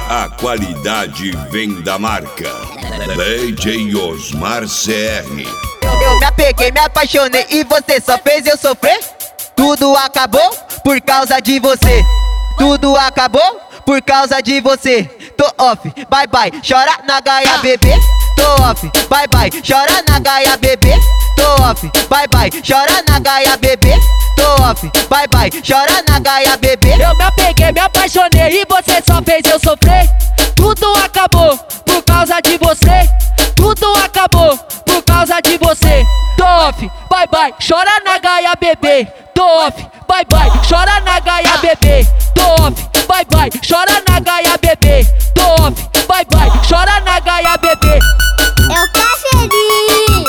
A qualidade vem da marca DJ Osmar CR. Eu me apeguei, me apaixonei e você só fez eu sofrer. Tudo acabou por causa de você. Tudo acabou por causa de você. Tô off, bye bye, chora na gaia, bebê. Tô off, bye bye, chora na gaia, bebê. Tô off, bye bye, chora na gaia, bebê. Tô off, bye bye, chora na gaia, bebê. Eu me apeguei, me apaixonei e você só fez eu sofrer. Tudo acabou por causa de você. Tudo acabou por causa de você. Tô off, bye bye, chora na gaia, bebê. Tô off, bye bye, chora na gaia, bebê. Tô off, bye bye, chora na gaia, bebê. Tô off, bye bye, chora na gaia, bebê. Eu caferinho.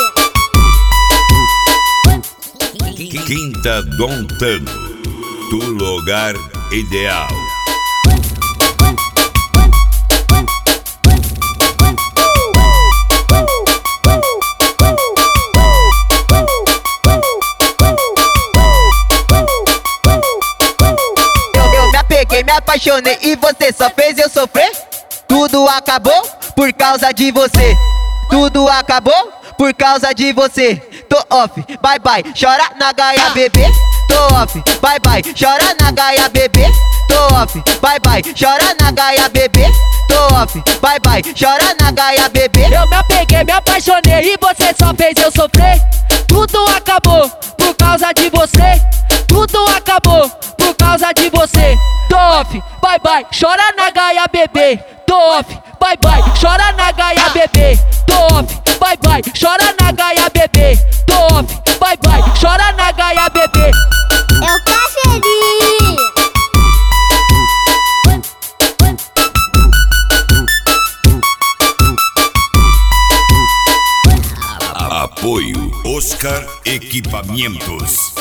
Quinta Dom Tano, do lugar ideal. Eu me apeguei, me apaixonei e você só fez eu sofrer. Tudo acabou por causa de você. Tudo acabou por causa de você. Tô off, bye bye, chora na gaia, bebê. Tô off, bye bye, chora na gaia, bebê. Tô off, bye bye, chora na gaia, bebê. Tô off, bye bye, chora na gaia, bebê. Eu me apeguei, me apaixonei e você só fez eu sofrer. Tudo acabou por causa de você. Tudo acabou por causa de você. Tô off, bye bye, chora na gaia, bebê. Tô off, bye bye, chora na gaia, bebê. Tô off, bye bye, chora na gaia, bebê. Tô off, bye bye, chora na gaia, bebê. Eu caferinho. Apoio Oscar Equipamentos.